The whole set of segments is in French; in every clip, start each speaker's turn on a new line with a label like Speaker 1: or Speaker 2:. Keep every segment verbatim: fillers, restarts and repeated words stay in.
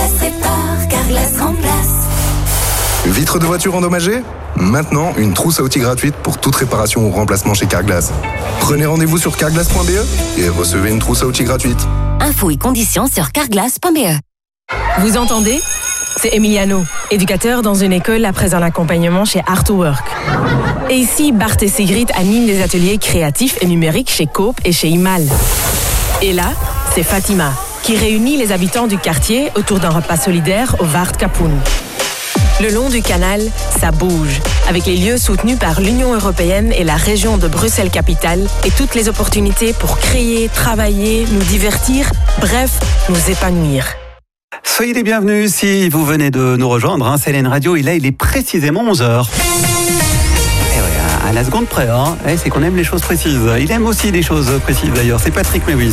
Speaker 1: Carglass répare, Carglass remplace.
Speaker 2: Vitre de voiture endommagée ? Maintenant, une trousse à outils gratuite pour toute réparation ou remplacement chez Carglass. Prenez rendez-vous sur carglass point b e et recevez une trousse à outils gratuite.
Speaker 3: Infos et conditions sur carglass point b e.
Speaker 4: Vous entendez ? C'est Emiliano, éducateur dans une école après un accompagnement chez Art to Work. Et ici, Bart et Sigrid animent des ateliers créatifs et numériques chez Coop et chez Imal. Et là, c'est Fatima, qui réunit les habitants du quartier autour d'un repas solidaire au Waard Kapoen. Le long du canal, ça bouge, avec les lieux soutenus par l'Union européenne et la région de Bruxelles-Capitale et toutes les opportunités pour créer, travailler, nous divertir, bref, nous épanouir.
Speaker 5: Soyez les bienvenus si vous venez de nous rejoindre, hein, c'est L N Radio et là il est précisément onze heures. Et ouais, à la seconde près, hein, et c'est qu'on aime les choses précises. Il aime aussi les choses précises d'ailleurs, c'est Patrick Mewis.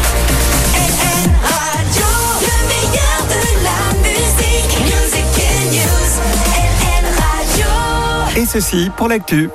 Speaker 5: Et ceci pour l'actu.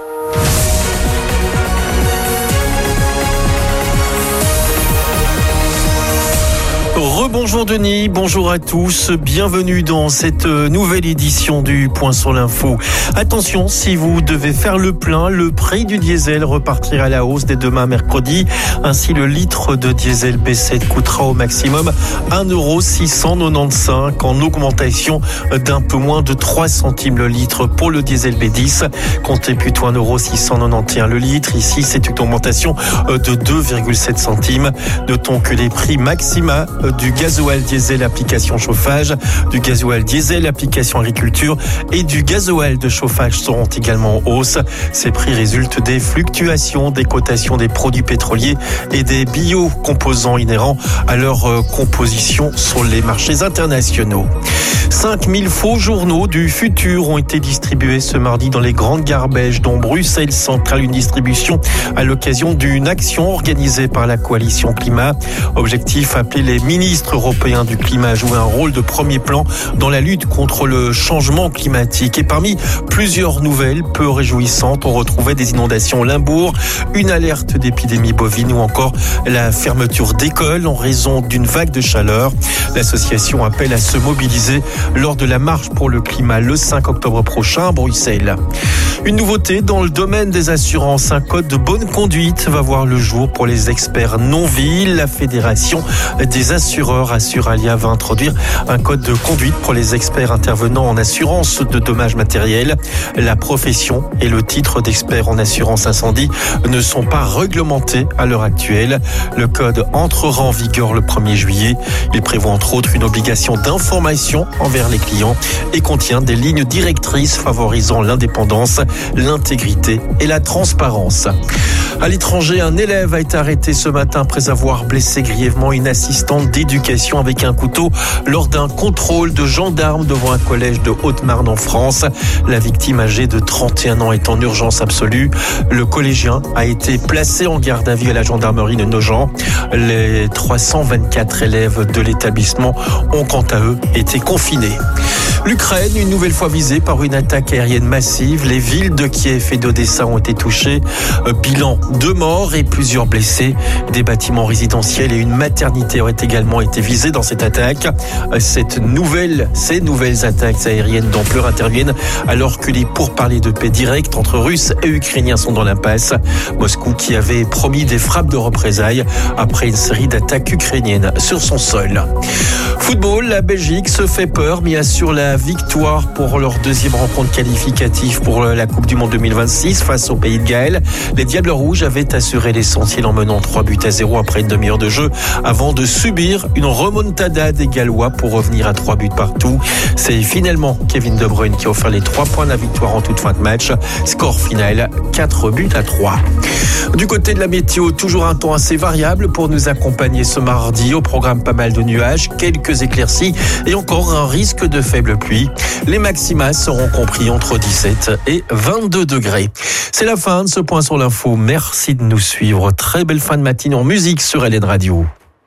Speaker 5: Rebonjour Denis, bonjour à tous, bienvenue dans cette nouvelle édition du Point sur l'info. Attention, si vous devez faire le plein, le prix du diesel repartira à la hausse dès demain mercredi. Ainsi, le litre de diesel B sept coûtera au maximum un euro six cent quatre-vingt-quinze en augmentation d'un peu moins de trois centimes le litre pour le diesel B dix. Comptez plutôt un euro six cent quatre-vingt-onze le litre. Ici, c'est une augmentation de deux virgule sept centimes. Notons que les prix maxima du gasoil diesel application chauffage, du gasoil diesel application agriculture et du gasoil de chauffage seront également en hausse. Ces prix résultent des fluctuations des cotations des produits pétroliers et des biocomposants inhérents à leur composition sur les marchés internationaux. cinq mille faux journaux du futur ont été distribués ce mardi dans les grandes gares belges, dont Bruxelles Centrale, une distribution à l'occasion d'une action organisée par la coalition climat. Objectif, appeler les ministres européens du climat à jouer un rôle de premier plan dans la lutte contre le changement climatique. Et parmi plusieurs nouvelles peu réjouissantes, on retrouvait des inondations au Limbourg, une alerte d'épidémie bovine ou encore la fermeture d'écoles en raison d'une vague de chaleur. L'association appelle à se mobiliser lors de la marche pour le climat le cinq octobre prochain à Bruxelles. Une nouveauté dans le domaine des assurances, un code de bonne conduite va voir le jour pour les experts non-vie. La Fédération des assureurs Assuralia va introduire un code de conduite pour les experts intervenant en assurance de dommages matériels. La profession et le titre d'expert en assurance incendie ne sont pas réglementés à l'heure actuelle. Le code entrera en vigueur le premier juillet. Il prévoit entre autres une obligation d'information envers les clients et contient des lignes directrices favorisant l'indépendance, l'intégrité et la transparence. À l'étranger, un élève a été arrêté ce matin après avoir blessé grièvement une assistante d'éducation avec un couteau lors d'un contrôle de gendarmes devant un collège de Haute-Marne en France. La victime, âgée de trente et un ans, est en urgence absolue. Le collégien a été placé en garde à vue à la gendarmerie de Nogent. Les trois cent vingt-quatre élèves de l'établissement ont quant à eux été confinés. L'Ukraine, une nouvelle fois visée par une attaque aérienne massive. Les villes de Kiev et d'Odessa ont été touchées. Bilan, deux morts et plusieurs blessés. Des bâtiments résidentiels et une maternité auraient également été visés dans cette attaque. Cette nouvelle, ces nouvelles attaques aériennes d'ampleur interviennent alors que les pourparlers de paix directs entre Russes et Ukrainiens sont dans l'impasse. Moscou qui avait promis des frappes de représailles après une série d'attaques ukrainiennes sur son sol. Football, la Belgique se fait peur mais assure la victoire pour leur deuxième rencontre qualificative pour la Coupe du Monde deux mille vingt-six face au Pays de Galles. Les Diables Rouges avaient assuré l'essentiel en menant trois buts à zéro après une demi-heure de jeu avant de subir une remontada des Gallois pour revenir à trois buts partout. C'est finalement Kevin De Bruyne qui a offert les trois points de la victoire en toute fin de match. Score final, quatre buts à trois. Du côté de la météo, toujours un temps assez variable pour nous accompagner ce mardi. Au programme, pas mal de nuages, quelques éclaircies et encore un risque de faible pluie. Les maximas seront compris entre dix-sept et vingt-deux degrés. C'est la fin de ce point sur l'info. Merci de nous suivre. Très belle fin de matinée en musique sur L N Radio.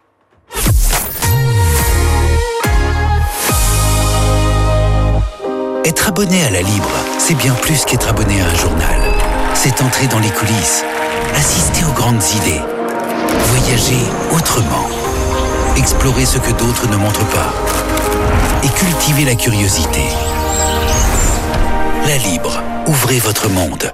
Speaker 6: Être abonné à La Libre, c'est bien plus qu'être abonné à un journal. C'est entrer dans les coulisses, assister aux grandes idées, voyager autrement, explorer ce que d'autres ne montrent pas. et cultivez la curiosité. La Libre, ouvrez votre monde.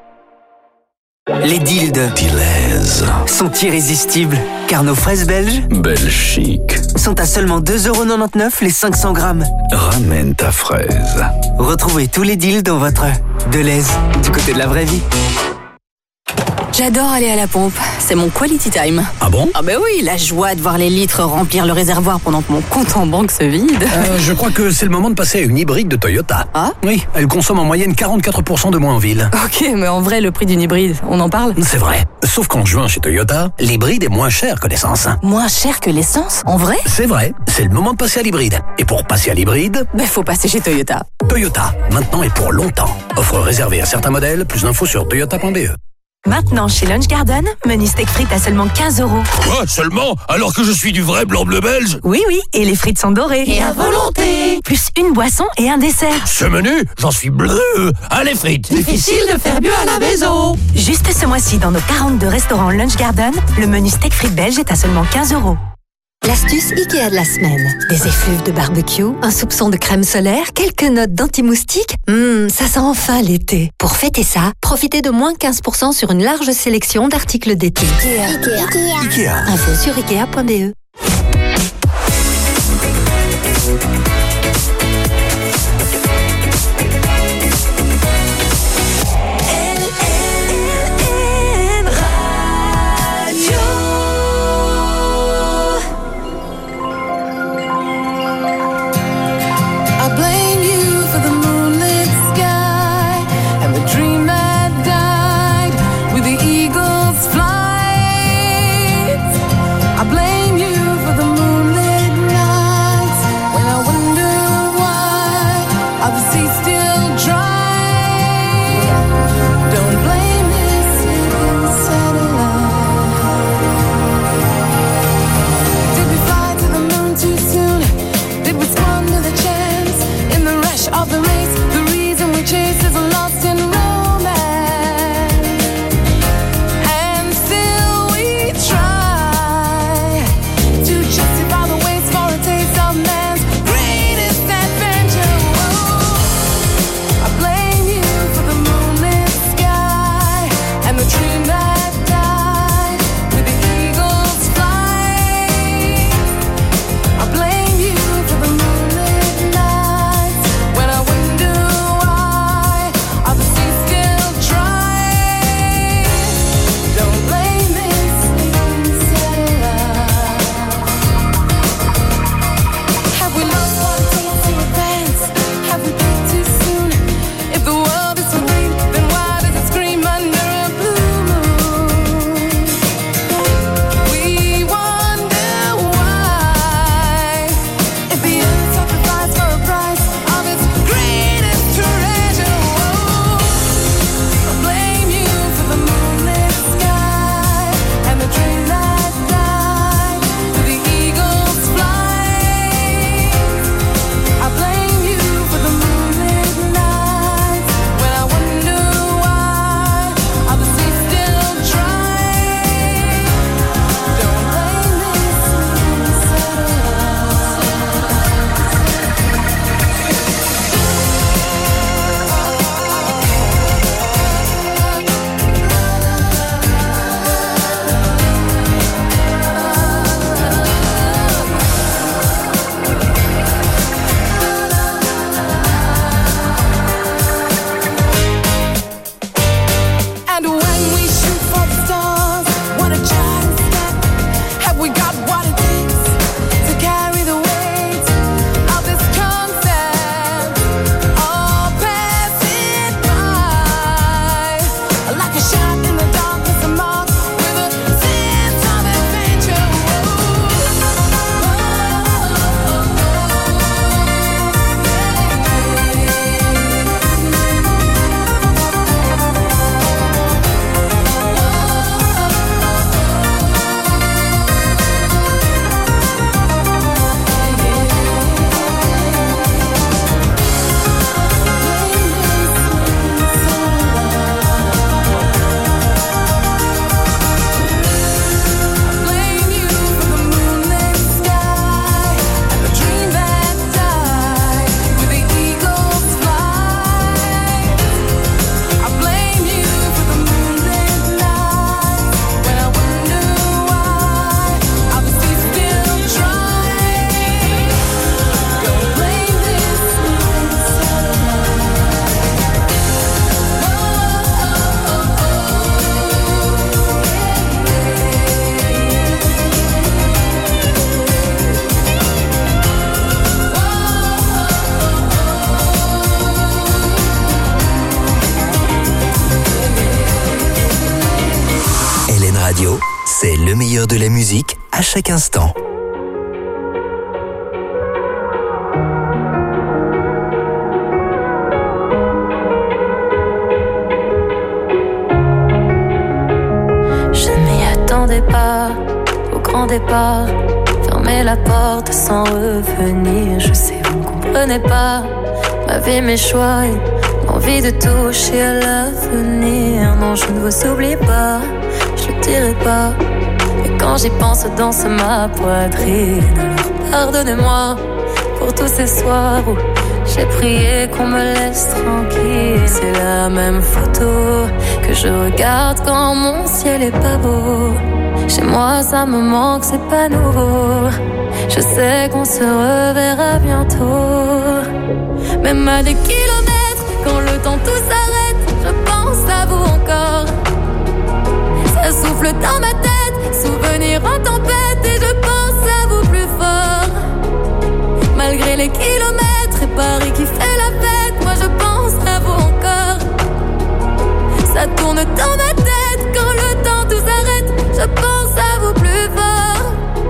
Speaker 7: Les dildes
Speaker 6: Dilez.
Speaker 7: sont irrésistibles, car nos fraises belges
Speaker 6: Belle chic.
Speaker 7: sont à seulement deux euros quatre-vingt-dix les cinq cents grammes.
Speaker 6: Ramène ta fraise.
Speaker 7: Retrouvez tous les deals dans votre Deleuze, du côté de la vraie vie.
Speaker 8: J'adore aller à la pompe, c'est mon quality time.
Speaker 9: Ah bon?
Speaker 8: Ah ben oui, la joie de voir les litres remplir le réservoir pendant que mon compte en banque se vide.
Speaker 9: Euh, je crois que c'est le moment de passer à une hybride de Toyota.
Speaker 8: Ah?
Speaker 9: Oui, elle consomme en moyenne quarante-quatre pour cent de moins en ville.
Speaker 8: Ok, mais en vrai, le prix d'une hybride, on en parle?
Speaker 9: C'est vrai. Sauf qu'en juin chez Toyota, l'hybride est moins cher que l'essence.
Speaker 8: Moins cher que l'essence? En vrai?
Speaker 9: C'est vrai, c'est le moment de passer à l'hybride. Et pour passer à l'hybride,
Speaker 8: Ben faut passer chez Toyota.
Speaker 9: Toyota, maintenant et pour longtemps. Offre réservée à certains modèles, plus d'infos sur toyota point b e.
Speaker 4: Maintenant, chez Lunch Garden, menu steak frites à seulement quinze euros.
Speaker 10: Quoi, seulement? Alors que je suis du vrai blanc-bleu belge?
Speaker 4: Oui, oui, et les frites sont dorées.
Speaker 1: Et à volonté.
Speaker 4: Plus une boisson et un dessert.
Speaker 10: Ce menu, j'en suis bleu. Allez, frites.
Speaker 1: Difficile de faire mieux à la maison.
Speaker 4: Juste ce mois-ci, dans nos quarante-deux restaurants Lunch Garden, le menu steak frites belge est à seulement quinze euros.
Speaker 11: L'astuce Ikea de la semaine. Des effluves de barbecue, un soupçon de crème solaire, quelques notes d'anti-moustique. Hum, ça sent enfin l'été. Pour fêter ça, profitez de moins quinze pour cent sur une large sélection d'articles d'été.
Speaker 1: Ikea. Ikea.
Speaker 6: Ikea.
Speaker 11: Info sur ikea point b e.
Speaker 12: I blame you R T L, le meilleur de la musique, à chaque instant.
Speaker 13: Je ne m'y attendais pas au grand départ. Fermer la porte sans revenir. Je sais, vous ne comprenez pas ma vie, mes choix et l'envie de toucher à l'avenir. Non, je ne vous oublie pas, je le dirai pas. Mais quand j'y pense, danse ma poitrine. Alors pardonnez-moi pour tous ces soirs où j'ai prié qu'on me laisse tranquille. C'est la même photo que je regarde quand mon ciel est pas beau. Chez moi ça me manque, c'est pas nouveau. Je sais qu'on se reverra bientôt. Même à des kilomètres, quand le temps tout s'arrête, je pense à vous encore. Ça souffle dans ma tête, souvenir en tempête, et je pense à vous plus fort. Malgré les kilomètres et Paris qui fait la fête, moi je pense à vous encore. Ça tourne dans ma tête, quand le temps tout s'arrête, je pense à vous plus fort.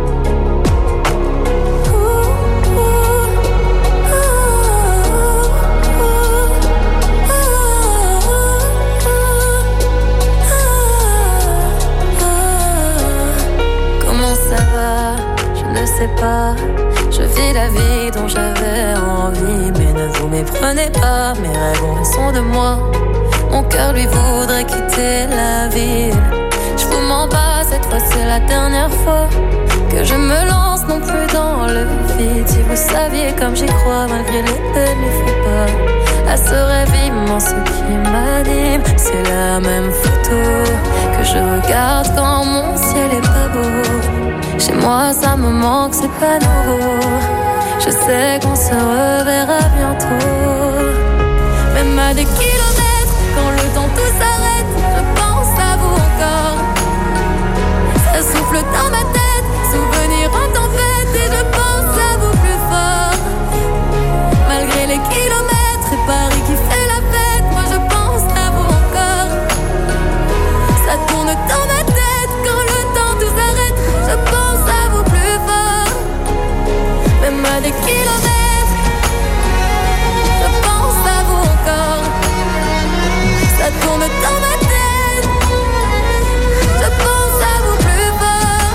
Speaker 13: Comment ça va? Je ne sais pas. Je vis la vie dont j'avais envie, mais ne vous méprenez pas, mes rêves ont raison de moi. Mon cœur lui voudrait quitter la ville. Je vous mens pas, cette fois c'est la dernière fois que je me lance non plus dans le vide. Si vous saviez comme j'y crois, malgré les peines, les faux pas, à ce rêve immense qui m'anime. C'est la même photo que je regarde quand mon ciel est pas beau. Chez moi ça me manque, c'est pas nouveau. Je sais qu'on se reverra bientôt. Même à des kilomètres, quand le temps tout s'arrête, je pense à vous encore. Ça souffle dans ma tête, souvenir en tempête, et je pense à vous plus fort. Malgré les kilomètres et Paris qui fait la fête, moi je pense à vous encore. Ça tourne dans ma tête, quand le temps tout s'arrête, je pense à vous plus fort. Même à des kilomètres, je pense à vous encore. Ça tourne dans ma tête, je pense à vous plus fort.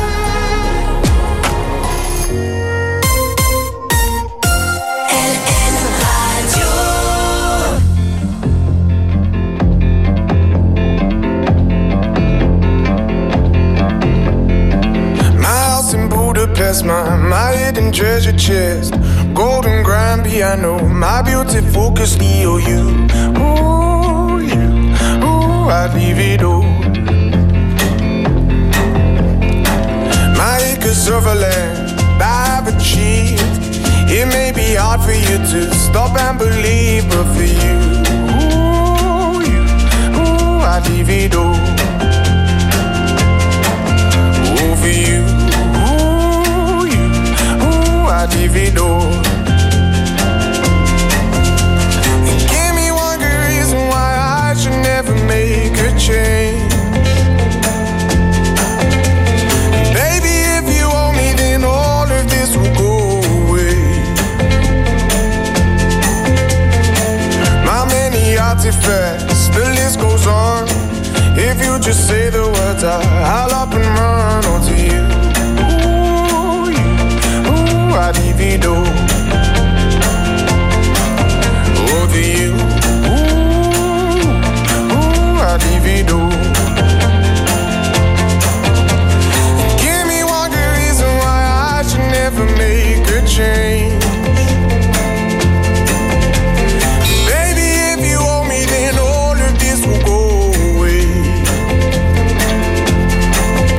Speaker 13: L N Radio.
Speaker 14: My house in Budapest, my, my hidden treasure chest, golden grand piano, my beauty focus E O U. Ooh, you, ooh, I'd leave it all. My acres of a land I've achieved. It may be hard for you to stop and believe, but for you, ooh, you, ooh, I'd leave it all. Ooh, for you, ooh, you, ooh, I'd leave it all. Give me one good reason why I should never make a change. Baby, if you owe me, then all of this will go away. My many artifacts, the list goes on. If you just say the words, I, I'll up and run onto you. Ooh, you, ooh, I'd leave it all. Oh, to you, ooh, ooh, I'd leave it all. Give me one good reason why I should never make a change. Baby, if you owe me, then all of this will go away.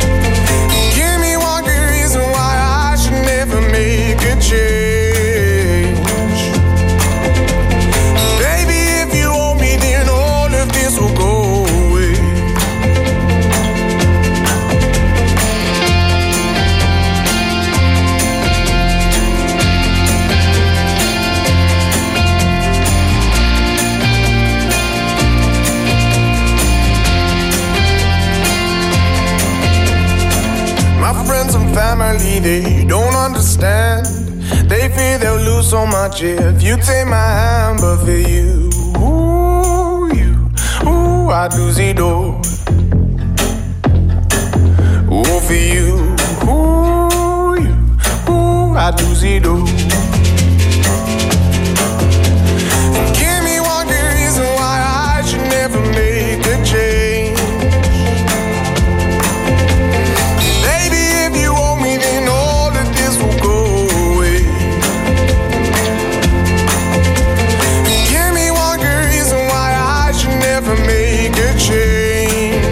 Speaker 14: they don't understand. They fear they'll lose so much if you take my hand. But for you, ooh, you, ooh, I'd lose it all. Ooh, for you, ooh, you, ooh, I'd lose it all. Give me one good reason why I should never make a change. Baby, if you owe me, then all of this will go away. Give me one good reason why I should never make a change.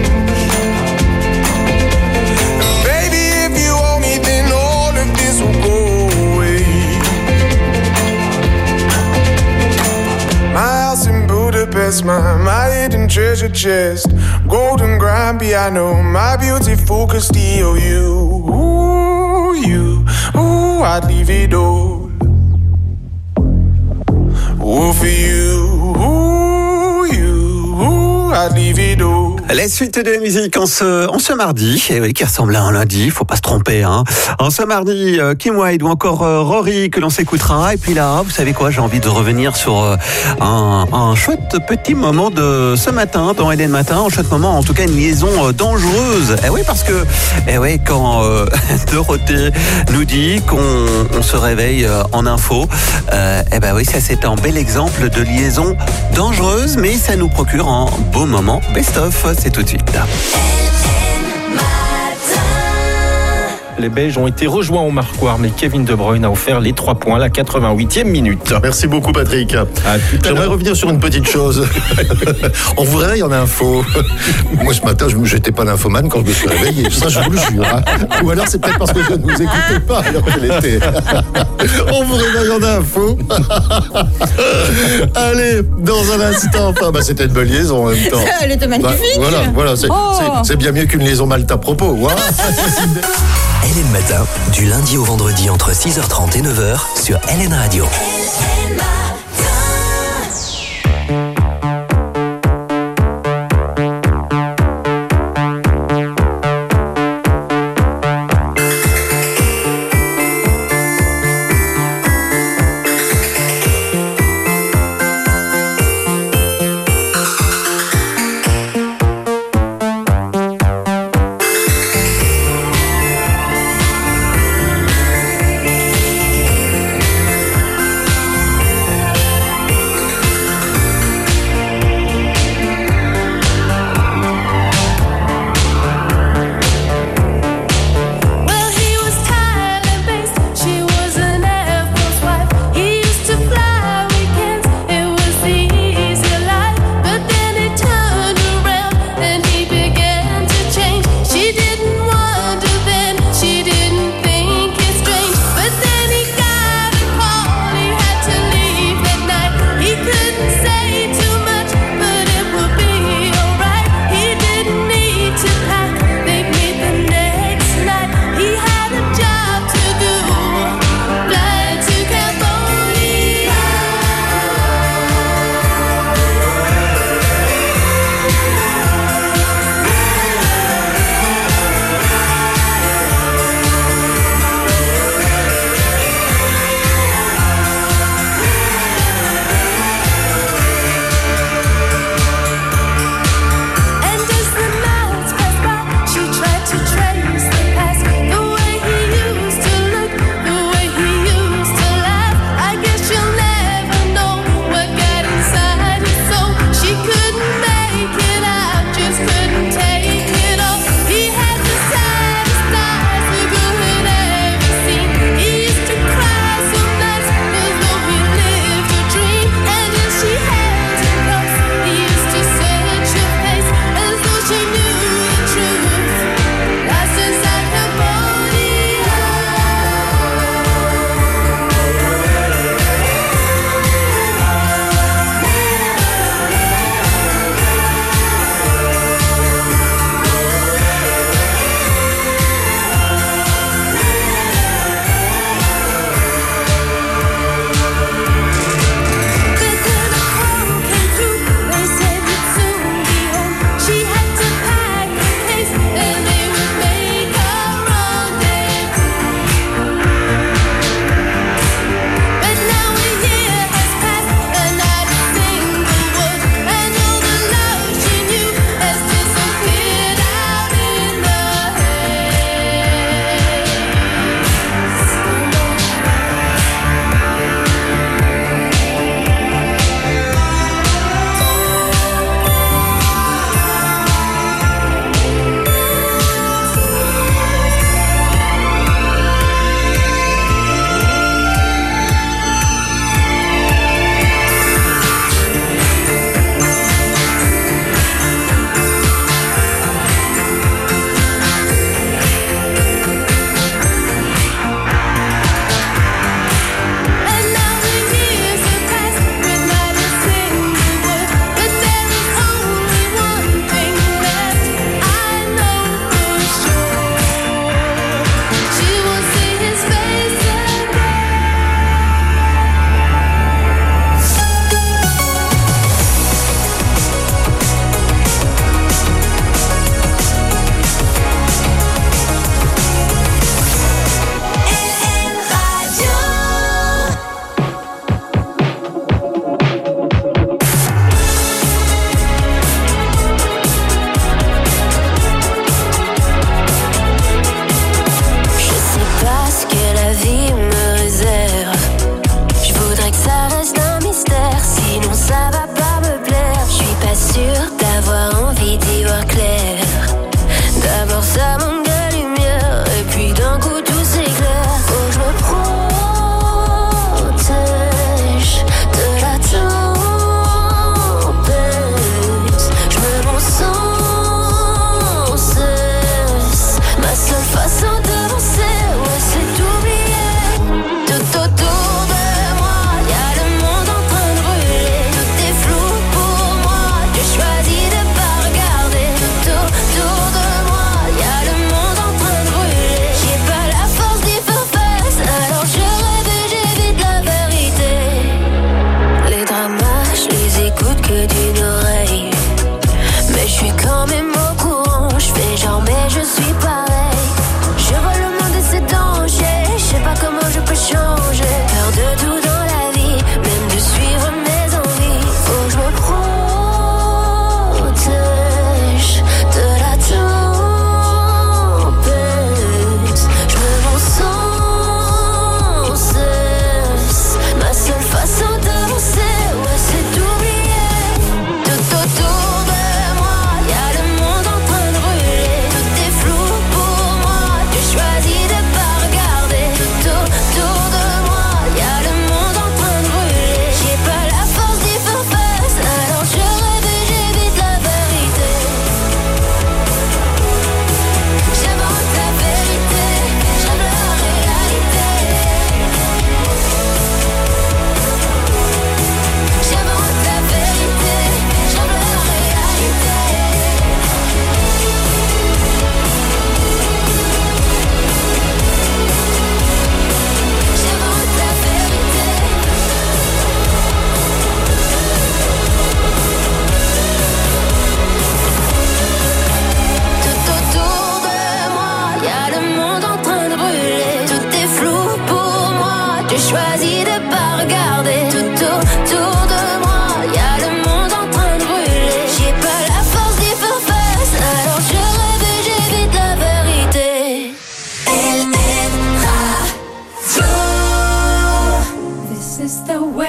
Speaker 14: Baby, if you owe me, then all of this will go away. My house in Budapest, my, my hidden treasure chest, golden grand piano, my beautiful Castillo. You, ooh, you, ooh, I'd leave it all. Ooh, for you, ooh, you, ooh, I'd leave it all.
Speaker 15: La suite de la musique en ce, en ce mardi, et oui, qui ressemble à un lundi, faut pas se tromper, hein. En ce mardi, euh, Kim Wilde ou encore euh, Rory que l'on s'écoutera. Et puis là, vous savez quoi, j'ai envie de revenir sur euh, un, un chouette petit moment de ce matin, dans Hélène Matin, un chouette moment, en tout cas une liaison euh, dangereuse. Et oui, parce que, et oui, quand euh, Dorothée nous dit qu'on on se réveille euh, en info, euh, et ben oui, ça c'est un bel exemple de liaison dangereuse, mais ça nous procure un beau moment best-of. C'est tout de suite.
Speaker 5: Les Belges ont été rejoints au marquoir, mais Kevin De Bruyne a offert les trois points à la quatre-vingt-huitième minute.
Speaker 16: Merci beaucoup, Patrick. J'aimerais revenir sur une petite chose. On vous réveille en info. Moi, ce matin, je n'étais pas l'infomane quand je me suis réveillé. Ça, je vous le jure. Hein. Ou alors, c'est peut-être parce que je ne vous écoutais pas alors qu'elle était. On vous réveille en info. Allez, dans un instant. Enfin, bah, c'était une belle liaison en même temps.
Speaker 17: Elle était magnifique.
Speaker 16: Bah, voilà, voilà. C'est,
Speaker 17: oh.
Speaker 16: c'est, c'est bien mieux qu'une liaison mal à propos. Voilà.
Speaker 12: Hélène Matin, du lundi au vendredi entre six heures trente et neuf heures sur L N Radio.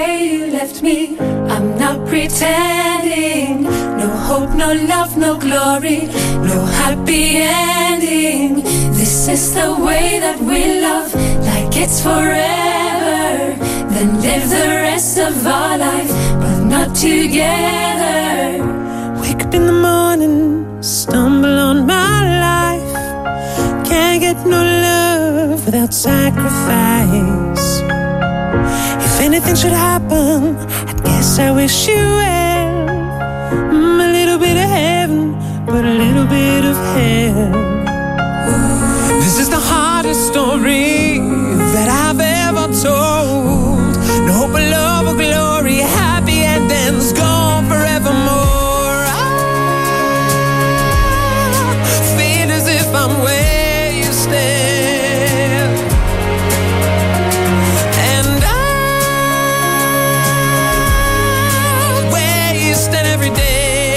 Speaker 13: way you left me. I'm not pretending. No hope, no love, no glory, no happy ending. This is the way that we love, like it's forever. Then live the rest of our life, but not together.
Speaker 17: Wake up in the morning, stumble on my life. Can't get no love without sacrifice. If anything should happen, I guess I wish you well. Mm, a little bit of heaven, but a little bit of hell. This is the hardest story that I've ever told. No hope of love or glory, happy endings gone forevermore. I feel as if I'm where you stand, and I where you stand every day.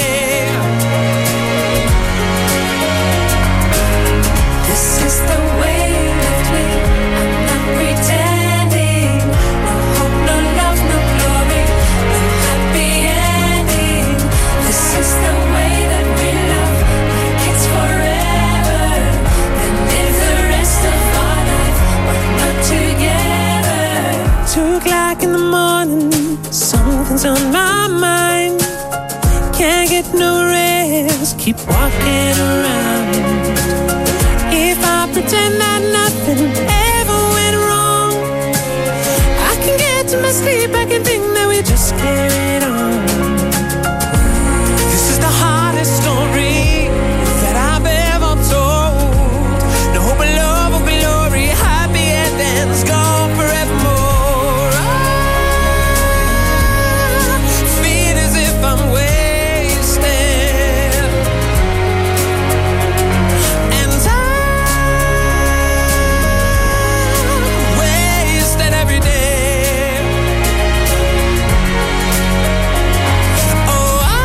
Speaker 13: This is the way you left me. I'm not pretending. No hope, no love, no glory, no happy ending. This is the way that we love, like it's forever. Then live the rest of our life, but not together.
Speaker 17: Two o'clock in the morning, something's on my mind. Can't get no rest, keep walking around. If I pretend that nothing ever went wrong, I can get to my sleep, I can think that we just carried on. This is the hardest story that I've ever told. No hope of love or glory, happy endings gone forevermore. I feel as if I'm wasted, and I'm wasted every day. Oh, I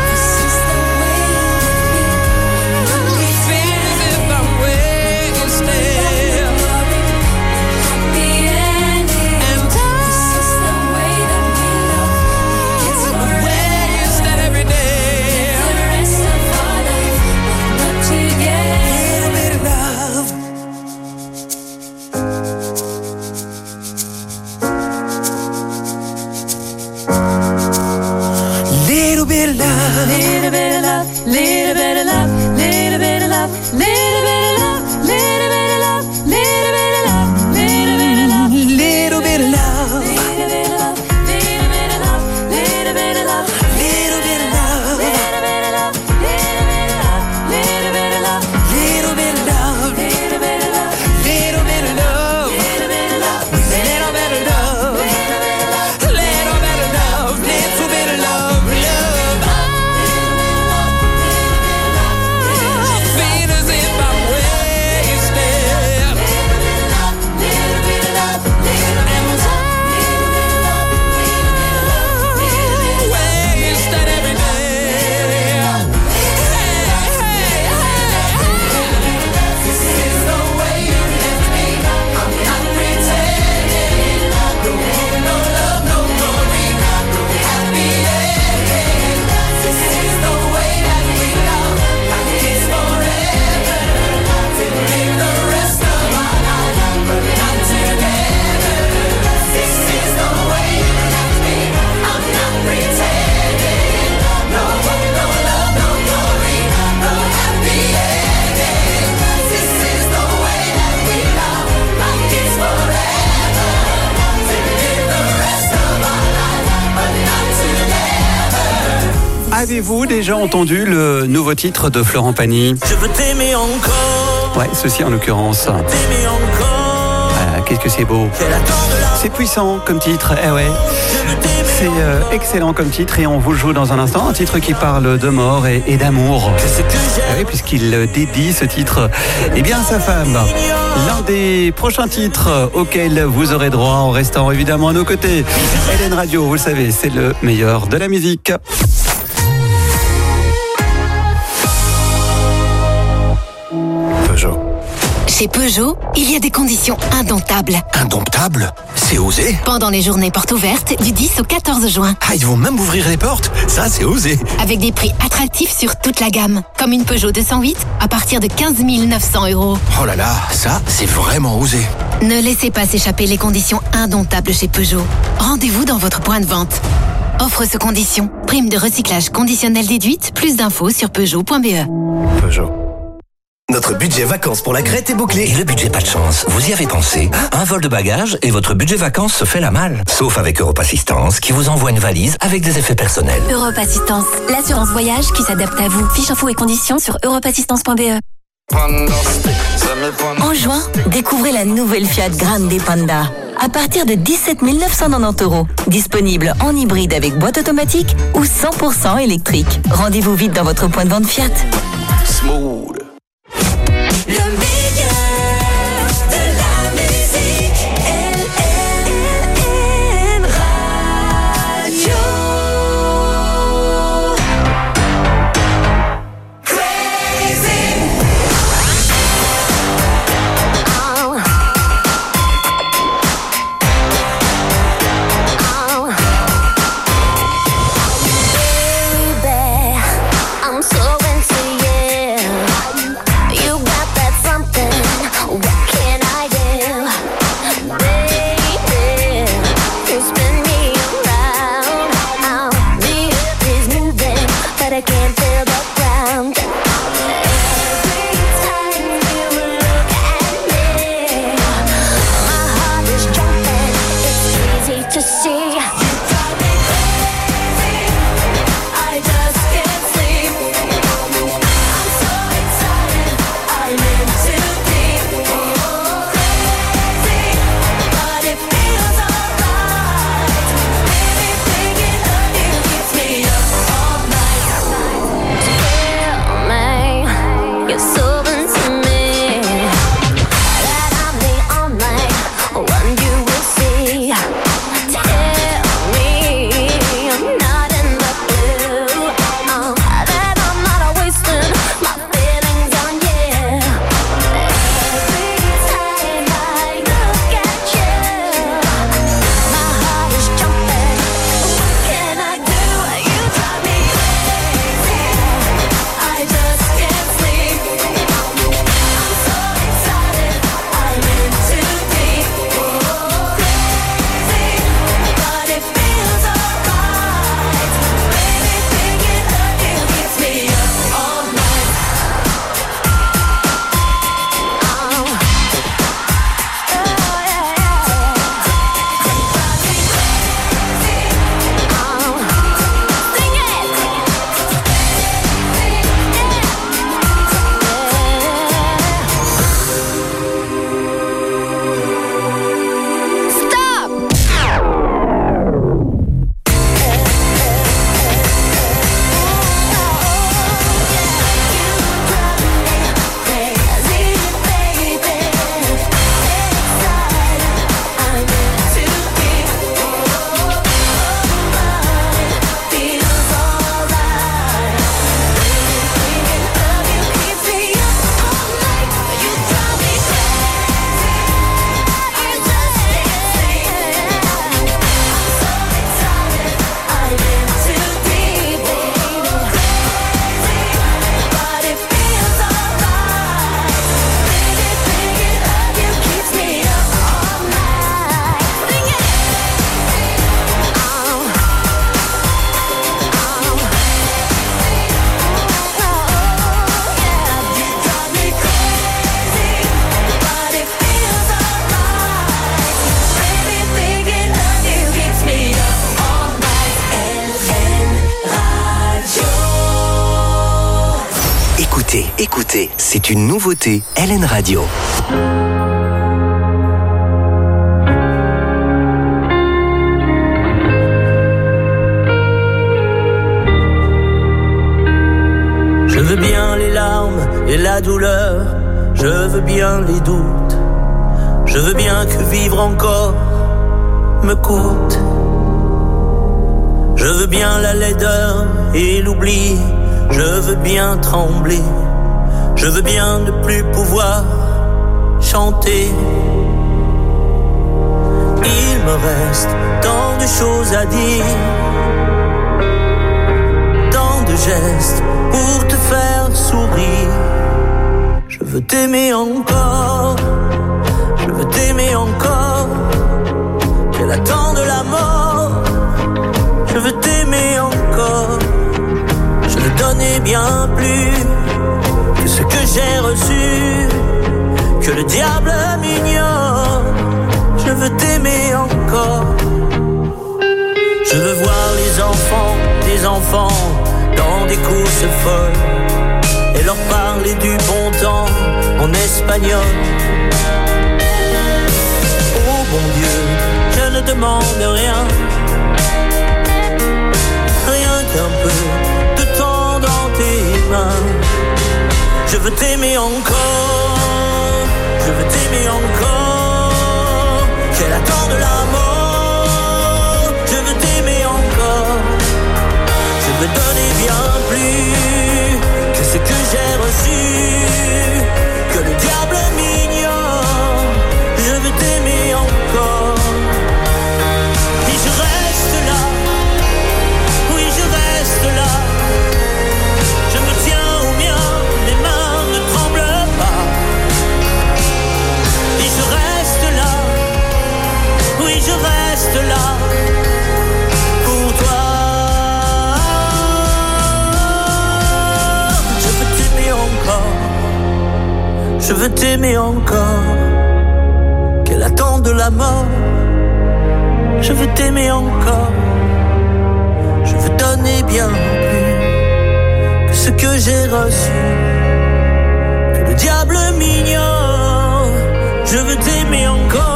Speaker 17: feel as if I'm wasted,
Speaker 13: Happy ending.
Speaker 17: and
Speaker 13: This is the way that we love, like it's
Speaker 17: I'm
Speaker 13: forever.
Speaker 17: wasted every day.
Speaker 13: The rest of our life, but not together.
Speaker 17: Little bit of love. Little bit of love.
Speaker 13: Little bit of love, little bit of love, little bit of love, little bit of love, little bit of love, little bit of love, little bit of love,
Speaker 17: Little bit of love.
Speaker 13: little bit of love, little bit of love, little bit of love,
Speaker 17: Little bit of love.
Speaker 13: little bit of love, little bit of love, little bit of love,
Speaker 17: Little bit of love.
Speaker 13: little bit of love,
Speaker 17: Little bit of love.
Speaker 13: little bit of love,
Speaker 17: Little bit of love.
Speaker 13: little bit of love,
Speaker 17: Little bit of love. Little bit of love. Love. I feel as if I'm wasted,
Speaker 13: little bit of love, little
Speaker 17: and I'm wasted every day. Hey, hey, hey.
Speaker 13: This is the way you left me. I'm not pretending. No hope, no love, no glory, no happy ending. This is the way that we love, like it's forever. To live the rest of our life, but not together. This is the way you left me. I'm not pretending. No hope, no love, no glory, no happy ending. This is the way that we love, like it's forever. To live the rest of our life, but not together.
Speaker 15: Avez-vous déjà entendu le nouveau titre de Florent Pagny?
Speaker 17: Je veux t'aimer encore,
Speaker 15: Ouais, ceci en l'occurrence.
Speaker 17: t'aimer encore.
Speaker 15: Ah, qu'est-ce que c'est beau.
Speaker 17: Quel attend de la
Speaker 15: C'est puissant comme titre, eh ouais. C'est euh, excellent comme titre et on vous le joue dans un instant. Un titre qui parle de mort et, et d'amour. Ah oui, puisqu'il dédie ce titre eh bien, à sa femme. L'un des prochains titres auxquels vous aurez droit en restant évidemment à nos côtés. L N Radio, vous le savez, c'est le meilleur de la musique.
Speaker 2: Peugeot.
Speaker 3: Chez Peugeot, il y a des conditions indomptables.
Speaker 9: Indomptable? C'est osé.
Speaker 3: Pendant les journées portes ouvertes du dix au quatorze juin.
Speaker 9: Ah, ils vont même ouvrir les portes? Ça, c'est osé.
Speaker 3: Avec des prix attractifs sur toute la gamme. Comme une Peugeot deux cent huit à partir de quinze mille neuf cents euros.
Speaker 9: Oh là là, ça, c'est vraiment osé.
Speaker 3: Ne laissez pas s'échapper les conditions indomptables chez Peugeot. Rendez-vous dans votre point de vente. Offre sous condition. Prime de recyclage conditionnelle déduite. Plus d'infos sur Peugeot point b e.
Speaker 12: Peugeot. Notre budget vacances pour la Crète est bouclé.
Speaker 9: Et le budget pas de chance, vous y avez pensé? Un vol de bagages et votre budget vacances se fait la malle. Sauf avec Europe Assistance qui vous envoie une valise avec des effets personnels.
Speaker 18: Europe Assistance, l'assurance voyage qui s'adapte à vous. Fiche infos et conditions sur europe assistance point b e.
Speaker 19: En juin, découvrez la nouvelle Fiat Grande Panda. À partir de dix-sept mille neuf cent quatre-vingt-dix euros. Disponible en hybride avec boîte automatique ou cent pour cent électrique. Rendez-vous vite dans votre point de vente Fiat.
Speaker 14: Smooth.
Speaker 1: Le meilleur de la musique, L N Radio. Crazy. Oh. Oh. Baby, I'm so into you. You got that something. What can I do? Baby, you spin me around. Oh, the earth is moving, but I can't feel the ground. Every time you look at me, my heart is jumping. It's easy to see. You drive me crazy. I just can't sleep. I'm so excited. I'm in too deep. Oh, crazy, but it feels alright. Baby, thinking of you keeps me up all night. Tell me, you're so into me, that I'm the only one you will see. Tell me I'm not in the blue, oh, that I'm not wasting my feelings on you. Every time I look at you, my heart is jumping. What can I do? You drive me crazy. I just can't sleep. I'm so excited. I'm in too deep. Oh, crazy, but it feels alright. Baby, thinking of you keeps me up all night. Oh, oh yeah, yeah. Drive me crazy. Oh, sing it. Stop.
Speaker 12: Écoutez, écoutez, c'est une nouveauté L N Radio.
Speaker 20: Je veux bien les larmes et la douleur, je veux bien les doutes, je veux bien que vivre encore me coûte. Je veux bien la laideur et l'oubli, je veux bien trembler, je veux bien ne plus pouvoir chanter. Il me reste tant de choses à dire, tant de gestes pour te faire sourire. Je veux t'aimer encore, je veux t'aimer encore. Qu'elle attend de la mort, je veux t'aimer encore. Je veux donner bien plus que ce que j'ai reçu, que le diable m'ignore. Je veux t'aimer encore. Je veux voir les enfants, des enfants dans des courses folles et leur parler du bon temps en espagnol. Oh bon Dieu, je ne demande rien, rien qu'un peu de temps dans tes mains. Je veux t'aimer encore, je veux t'aimer encore. Qu'elle attend de la mort, je veux t'aimer encore. Je veux donner bien plus que ce que j'ai reçu, que le diable m'ignore. Je veux t'aimer encore. Et je reste là, oui je reste là. Je me tiens au mien, les mains ne tremblent pas. Et je reste là, oui je reste là pour toi. Je veux t'aimer encore, je veux t'aimer encore. Qu'elle attend de la mort, je veux t'aimer encore. Je veux donner bien plus que ce que j'ai reçu, que le diable m'ignore. Je veux t'aimer encore.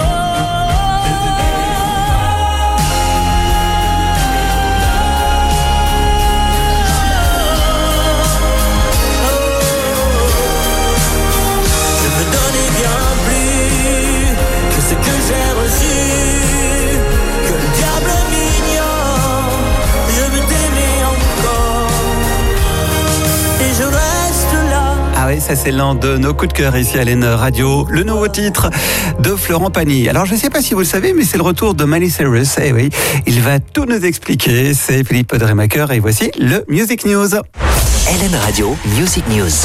Speaker 20: Ce que j'ai reçu, que le diable m'ignore. Je veux t'aimer encore, et je reste là.
Speaker 15: Ah oui, ça c'est l'un de nos coups de cœur ici à L N Radio, le nouveau titre de Florent Pagny. Alors je ne sais pas si vous le savez, mais c'est le retour de Miley Cyrus. Eh oui, il va tout nous expliquer. C'est Philippe Dremaker et voici le Music News.
Speaker 12: L N Radio Music News.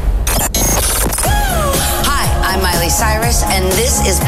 Speaker 21: Hi, I'm Miley Cyrus and this is...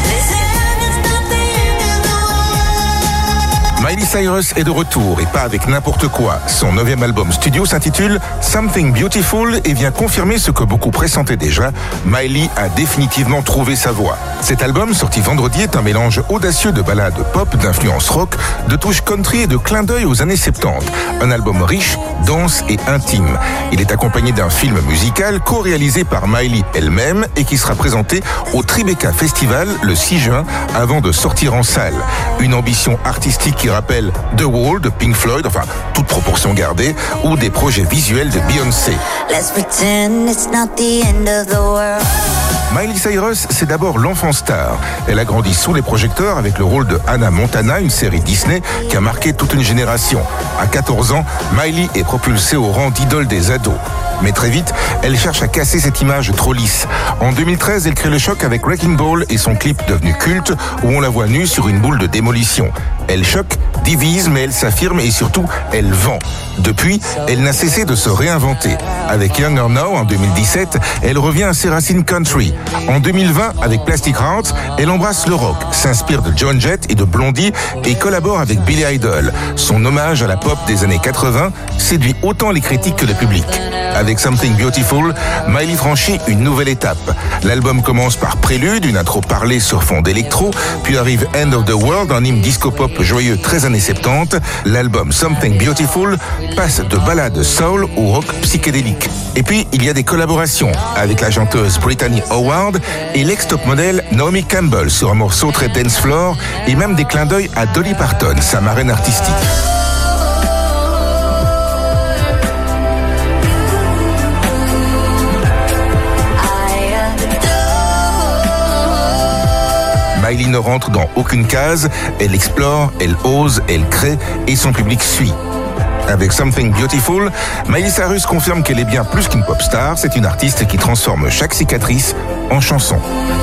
Speaker 22: Miley Cyrus est de retour et pas avec n'importe quoi. Son neuvième album studio s'intitule Something Beautiful et vient confirmer ce que beaucoup pressentaient déjà. Miley a définitivement trouvé sa voix. Cet album, sorti vendredi, est un mélange audacieux de ballades pop, d'influences rock, de touches country et de clins d'œil aux années soixante-dix. Un album riche, dense et intime. Il est accompagné d'un film musical co-réalisé par Miley elle-même et qui sera présenté au Tribeca Festival le six juin avant de sortir en salle. Une ambition artistique qui rappelle The Wall de Pink Floyd, enfin toute proportion gardée, ou des projets visuels de Beyoncé.
Speaker 21: Let's pretend it's not the end of the world.
Speaker 22: Miley Cyrus, c'est d'abord l'enfant star. Elle a grandi sous les projecteurs avec le rôle de Hannah Montana, une série Disney qui a marqué toute une génération. À quatorze ans, Miley est propulsée au rang d'idole des ados. Mais très vite, elle cherche à casser cette image trop lisse. En deux mille treize, elle crée le choc avec Wrecking Ball et son clip devenu culte où on la voit nue sur une boule de démolition. Elle choque, divise, mais elle s'affirme et surtout, elle vend. Depuis, elle n'a cessé de se réinventer. Avec Younger Now en deux mille dix-sept, elle revient à ses racines country. En deux mille vingt, avec Plastic Hearts, elle embrasse le rock, s'inspire de Joan Jett et de Blondie et collabore avec Billy Idol. Son hommage à la pop des années quatre-vingts séduit autant les critiques que le public. Avec Something Beautiful, Miley franchit une nouvelle étape. L'album commence par Prélude, une intro parlée sur fond d'électro, puis arrive End of the World, un hymne disco-pop joyeux très années soixante-dix. L'album Something Beautiful passe de ballades soul au rock psychédélique. Et puis, il y a des collaborations avec la chanteuse Brittany Howard et l'ex-top modèle Naomi Campbell sur un morceau très dance floor et même des clins d'œil à Dolly Parton, sa marraine artistique. Miley ne rentre dans aucune case, elle explore, elle ose, elle crée et son public suit. Avec Something Beautiful, Miley Cyrus confirme qu'elle est bien plus qu'une pop star, c'est une artiste qui transforme chaque cicatrice en chanson.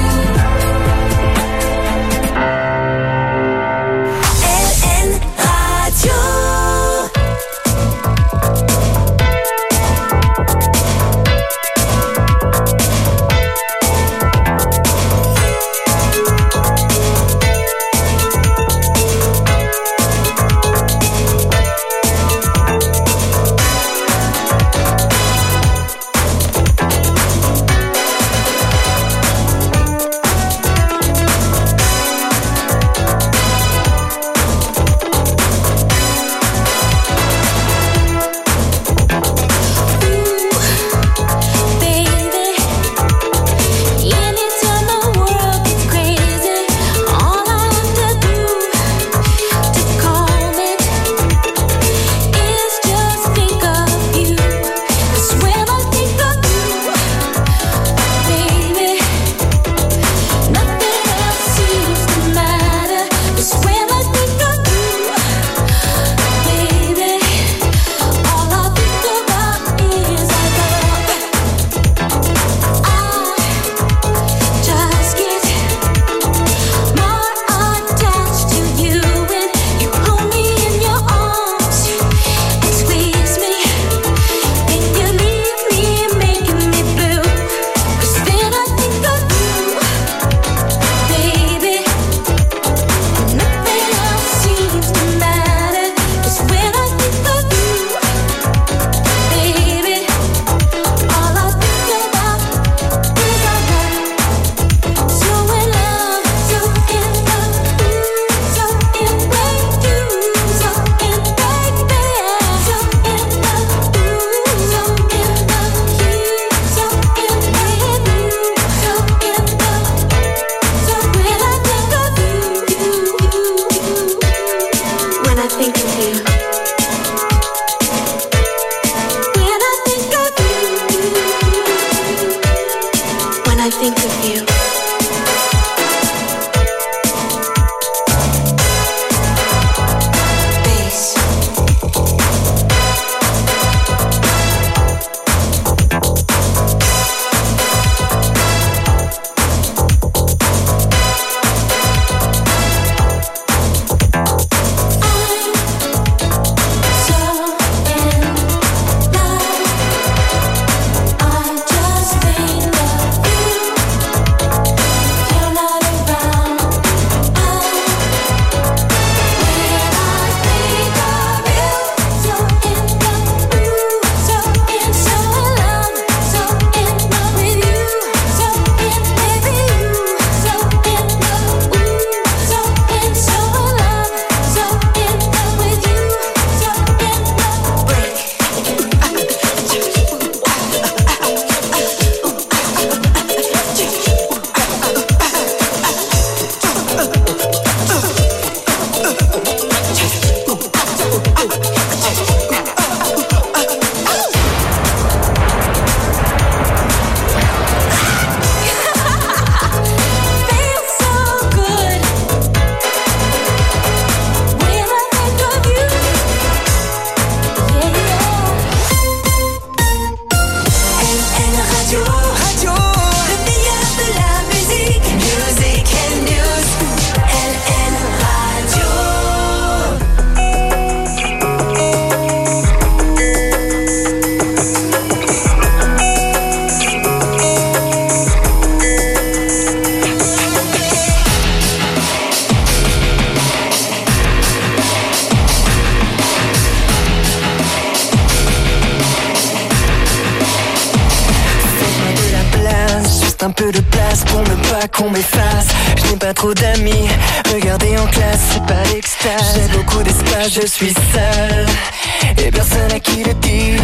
Speaker 7: Un peu de place pour ne pas qu'on m'efface. Je n'ai pas trop d'amis, regardez en classe, c'est pas l'extase. J'ai beaucoup d'espace, je suis seul et personne à qui le dire.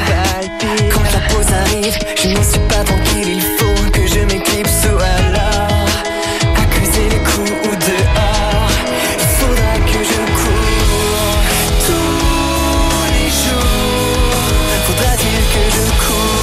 Speaker 7: Quand la pause arrive, je ne suis pas tranquille. Il faut que je m'éclipse ou alors accuser les coups ou dehors. Il faudra que je cours tous les jours. Faudra-t-il que je cours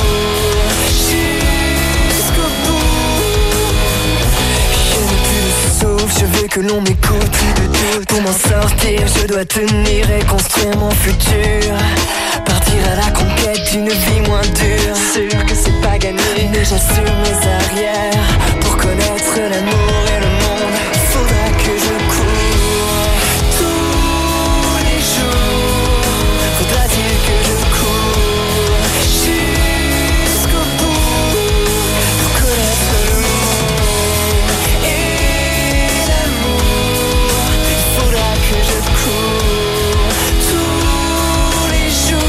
Speaker 7: jusqu'au bout? Je veux que l'on m'écoute. Pour m'en sortir, je dois tenir et construire mon futur. Partir à la conquête d'une vie moins dure. Sûr que c'est pas gagné, mais j'assure mes arrières. Pour connaître l'amour et le monde, faudra que je cours. Tous les jours, faudra-t-il que je cours jusqu'au bout pour connaître le monde et l'amour. Il faudra que je cours tous les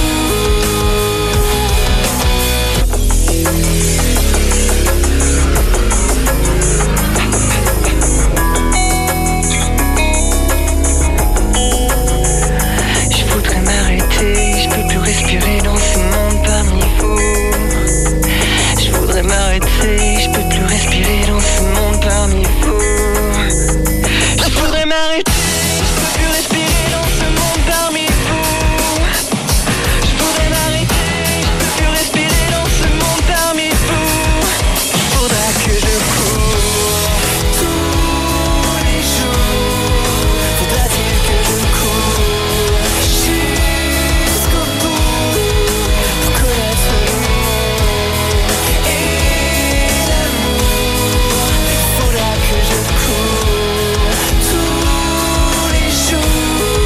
Speaker 7: Je voudrais m'arrêter, je peux plus respirer dans ce monde parmi vous. Je voudrais m'arrêter, je peux plus respirer dans ce monde parmi vous. Je voudrais m'arrêter, je peux plus respirer dans ce monde parmi vous. Je voudrais m'arrêter, je peux plus respirer dans ce monde parmi vous. Il faudra que je cours tous les jours. Faudra-t-il que je cours jusqu'au bout pour connaître le monde et l'amour. Il faudra que je cours tous les jours.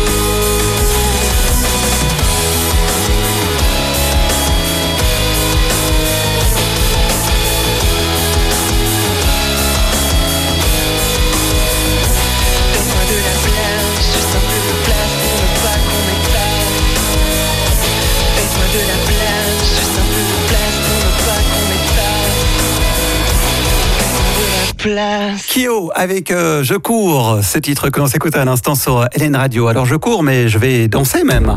Speaker 7: Donne-moi de la place, juste un peu de place pour ne pas qu'on m'éclate. Donne-moi de la place, juste un peu de place pour ne pas qu'on m'éclate. Donne-moi de la place.
Speaker 15: Kyo avec euh, Je cours, ce titre que l'on s'écoute à l'instant sur L N Radio. Alors je cours, mais je vais danser même.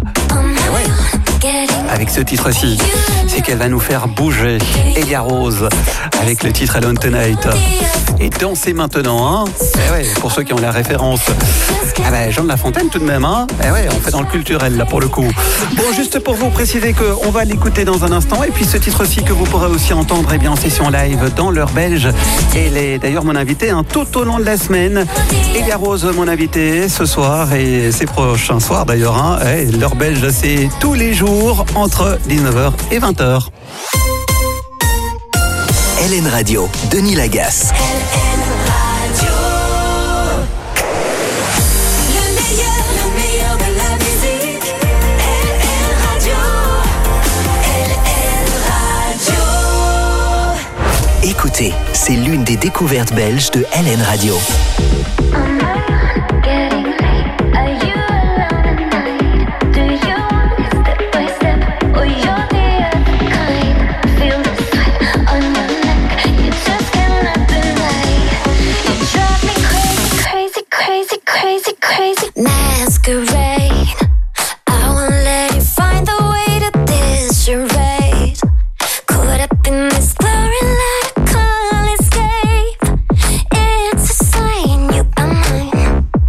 Speaker 15: Avec ce titre-ci, c'est qu'elle va nous faire bouger. Elia Rose, avec le titre Alone Tonight. Et danser maintenant, hein. Eh ouais, pour ceux qui ont la référence. Ah ben, Jean de La Fontaine tout de même, hein. Eh ouais, on fait dans le culturel là pour le coup. Bon, juste pour vous préciser qu'on va l'écouter dans un instant. Et puis ce titre-ci que vous pourrez aussi entendre eh bien, en session live dans l'heure belge. Elle est d'ailleurs mon invitée hein, tout au long de la semaine. Elia Rose, mon invitée ce soir et ces prochains soirs d'ailleurs. Hein. Eh, l'heure belge, c'est tous les jours entre dix-neuf heures et vingt heures.
Speaker 12: L N Radio, Denis Lagasse. Écoutez, c'est l'une des découvertes belges de L N Radio.
Speaker 1: Masquerade, I won't let you find the way to this charade. Caught up in this glory light, I can't escape. It's a sign you are mine.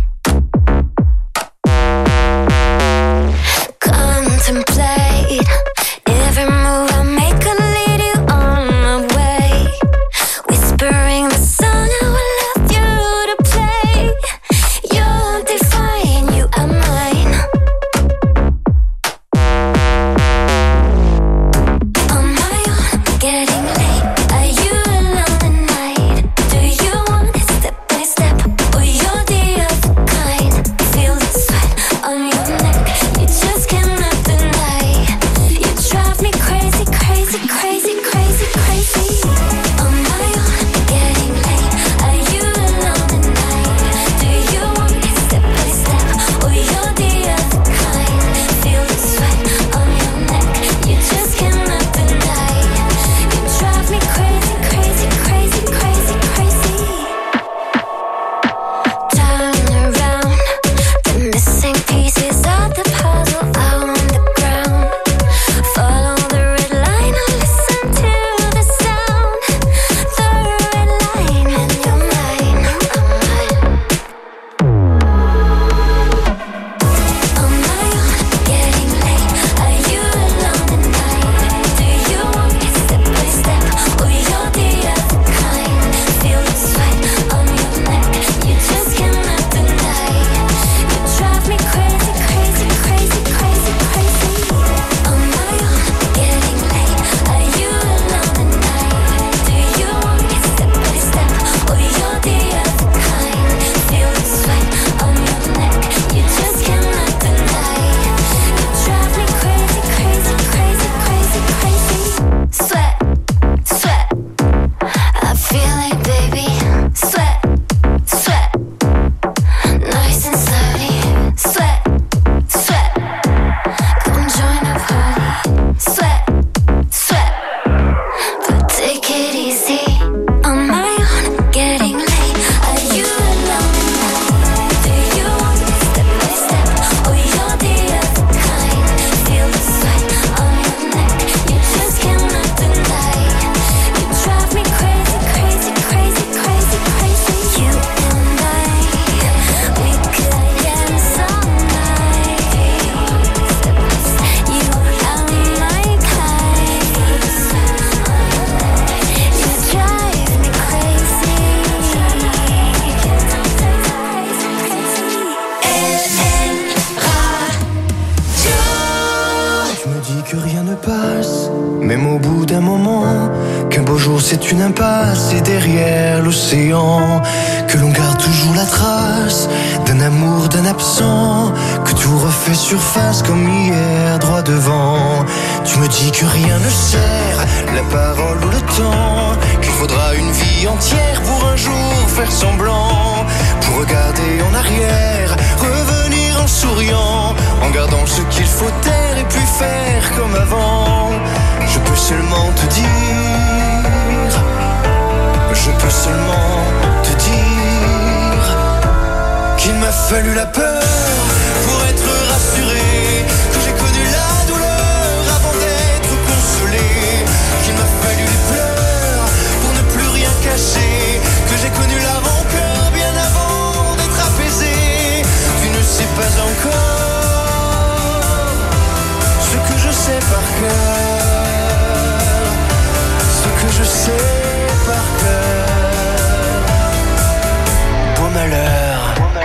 Speaker 7: que rien ne passe, même au bout d'un moment, qu'un beau jour c'est une impasse et derrière l'océan, que l'on garde toujours la trace d'un amour, d'un absent, que tout refait surface comme hier droit devant. Tu me dis que rien ne sert, la parole ou le temps, qu'il faudra une vie entière pour un jour faire semblant, pour regarder en arrière, revenir en souriant, en gardant ce qu'il faut taire et puis faire comme avant. Je peux seulement te dire, je peux seulement te dire qu'il m'a fallu la peur pour être rassuré, que j'ai connu la douleur avant d'être consolé, qu'il m'a fallu les pleurs pour ne plus rien cacher, que j'ai connu la rancœur bien avant d'être apaisé. Tu ne sais pas encore ce que je sais par cœur, ce que je sais par cœur. Beau malheur.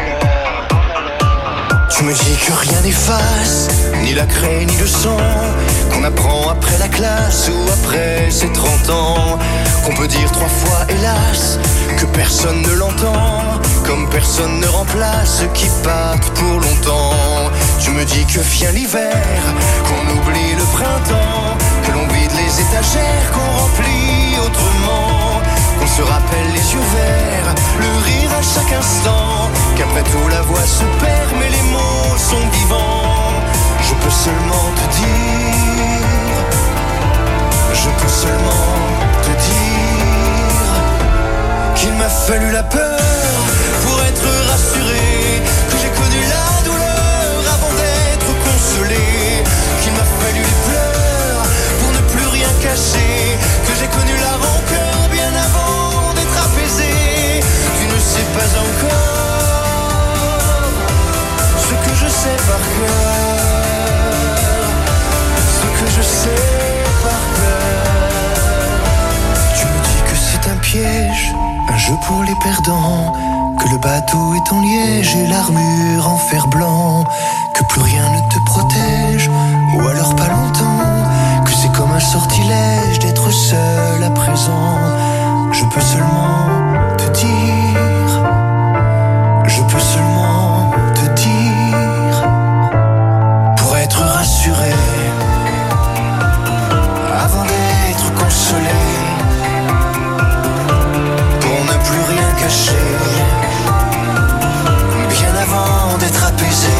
Speaker 7: Tu me dis que rien n'efface, ni la craie ni le sang, qu'on apprend après la classe ou après ses trente ans, qu'on peut dire trois fois hélas, que personne ne l'entend, comme personne ne remplace ceux qui partent pour longtemps. Tu me dis que vient l'hiver, qu'on oublie le printemps, que l'on vide les étagères, qu'on remplit autrement, qu'on se rappelle les yeux verts, le rire à chaque instant, qu'après tout la voix se perd mais les mots sont vivants. Je peux seulement te dire, je peux seulement te dire qu'il m'a fallu la peur pour être rassuré, que j'ai connu la douleur avant d'être consolé, qu'il m'a fallu les pleurs pour ne plus rien cacher, que j'ai connu la rancœur bien avant d'être apaisé. Tu ne sais pas encore ce que je sais par cœur, ce que je sais par cœur. Tu me dis que c'est un piège, un jeu pour les perdants, que le bateau est en liège et l'armure en fer blanc, que plus rien ne te protège, ou alors pas longtemps, que c'est comme un sortilège d'être seul à présent. Je peux seulement te dire, je peux seulement te dire, pour être rassuré, avant d'être consolé, pour ne plus rien cacher, bien avant d'être apaisé.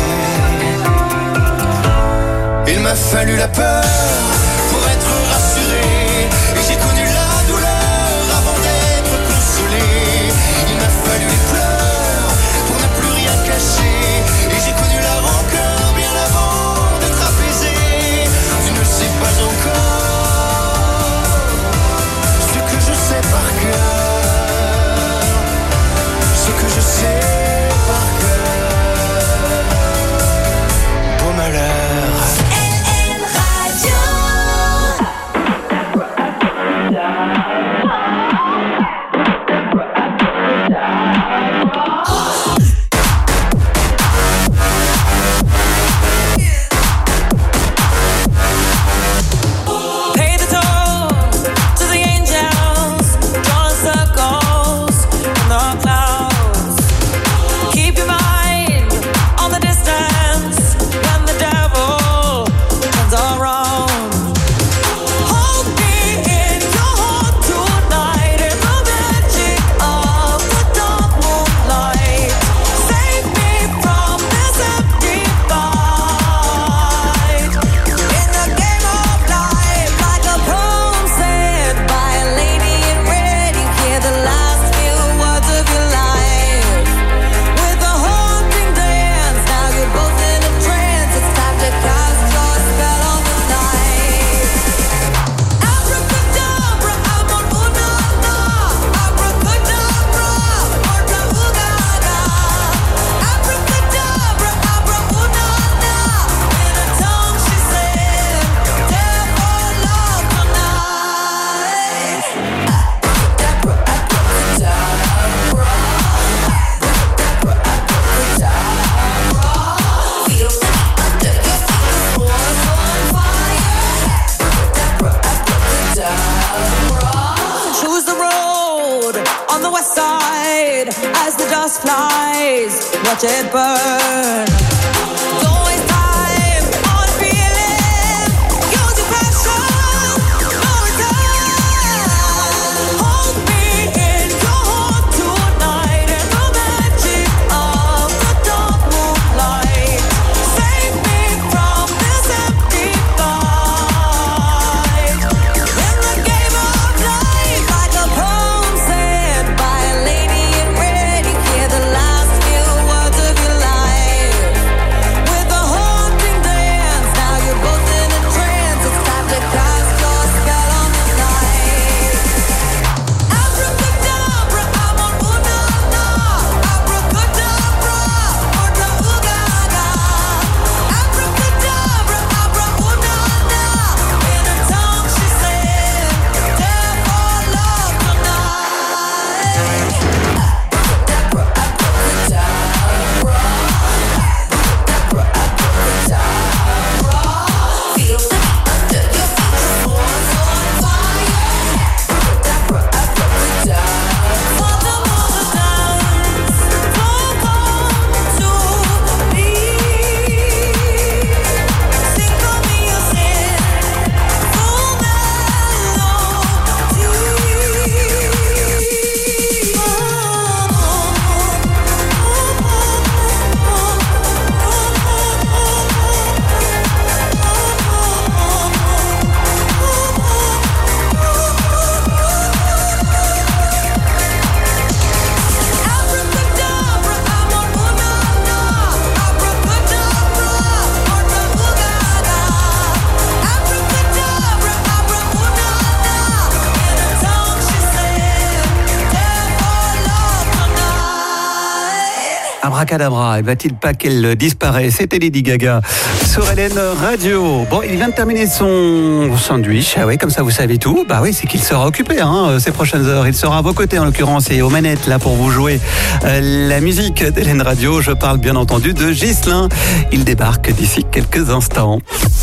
Speaker 7: Il m'a fallu la peur pour être rassuré, et j'ai connu la douleur avant d'être consolé. Il m'a fallu les pleurs pour ne plus rien cacher, et j'ai connu la rancœur bien avant d'être apaisé. Tu ne sais pas encore ce que je sais par cœur, ce que je sais par cœur. Beau malheur.
Speaker 1: Radio.
Speaker 8: outside as the dust flies. Watch it burn. Don't waste time on feeling. Use your passion. No return. Hold me in your heart tonight in the magic of the dark moonlight. Save me from this empty fight. In the game of life, like a poem said by a lady in red, you hear the last few words of your life. With a haunting dance, now you're both in a trance. It's time to cast your spell on the night. Abracadabra, I'm on ooh-na-na. Abracadabra, ooh-na-ooh-ga-ga. Abracadabra, abra ooh-na-na. In her tongue she said, therefore love tonight. Feel the under your feet, force on fire. Father, mother, dance, come on to me. Sing for me your sin, full
Speaker 15: Abracadabra, va-t-il pas qu'elle disparaît? C'était Lady Gaga sur Hélène Radio. Bon, il vient de terminer son sandwich. Ah oui, comme ça vous savez tout. Bah oui, c'est qu'il sera occupé hein, ces prochaines heures. Il sera à vos côtés en l'occurrence et aux manettes là pour vous jouer euh, la musique d'Hélène Radio. Je parle bien entendu de Ghislain. Il débarque d'ici quelques instants.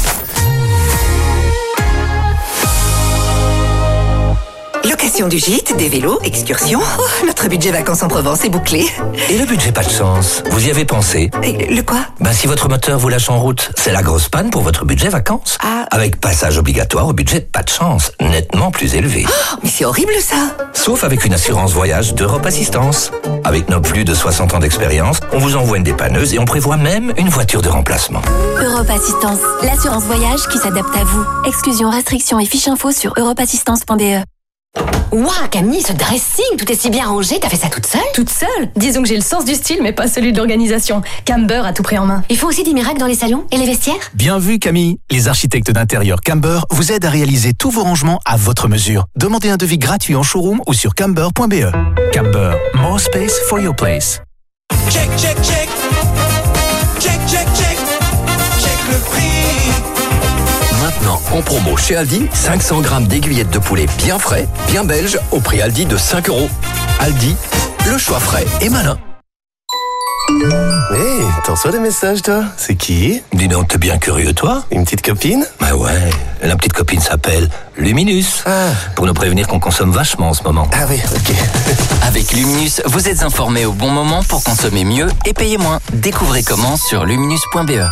Speaker 10: Location du gîte, des vélos, excursions. Oh, notre budget vacances en Provence est bouclé.
Speaker 9: Et le budget pas de chance, vous y avez pensé?
Speaker 10: Et le quoi?
Speaker 9: Ben si votre moteur vous lâche en route, c'est la grosse panne pour votre budget vacances.
Speaker 10: Ah.
Speaker 9: Avec passage obligatoire au budget pas de chance, nettement plus élevé.
Speaker 10: Oh, mais c'est horrible ça.
Speaker 9: Sauf avec une assurance voyage d'Europe Assistance. Avec nos plus de soixante ans d'expérience, on vous envoie une dépanneuse et on prévoit même une voiture de remplacement.
Speaker 18: Europe Assistance, l'assurance voyage qui s'adapte à vous. Exclusion, restrictions et fiches info sur europe assistance point b e.
Speaker 23: Waouh, Camille, ce dressing, tout est si bien rangé, t'as fait ça toute seule?
Speaker 24: Toute seule? Disons que j'ai le sens du style, mais pas celui de l'organisation. Camber a tout pris en main.
Speaker 23: Ils font aussi des miracles dans les salons et les vestiaires?
Speaker 25: Bien vu, Camille. Les architectes d'intérieur Camber vous aident à réaliser tous vos rangements à votre mesure. Demandez un devis gratuit en showroom ou sur camber point b e. Camber, more space for your place.
Speaker 8: Check, check, check. Check, check, check. Check le prix.
Speaker 12: Maintenant, en promo chez Aldi, cinq cents grammes d'aiguillettes de poulet bien frais, bien belge, au prix Aldi de cinq euros. Aldi, le choix frais et malin.
Speaker 26: Hé, hey, t'en reçois des messages, toi? C'est qui?
Speaker 9: Dis donc, t'es bien curieux, toi?
Speaker 26: Une petite copine?
Speaker 9: Bah ouais, la petite copine s'appelle Luminus.
Speaker 26: Ah.
Speaker 9: Pour nous prévenir qu'on consomme vachement en ce moment.
Speaker 26: Ah oui, ok.
Speaker 27: Avec Luminus, vous êtes informés au bon moment pour consommer mieux et payer moins. Découvrez comment sur luminus point b e.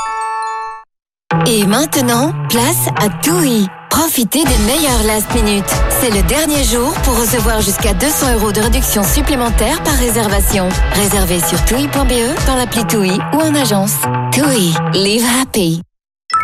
Speaker 3: Et maintenant, place à TUI. Profitez des meilleurs last minutes. C'est le dernier jour pour recevoir jusqu'à deux cents euros de réduction supplémentaire par réservation. Réservez sur tui point b e, dans l'appli TUI ou en agence. TUI, live happy.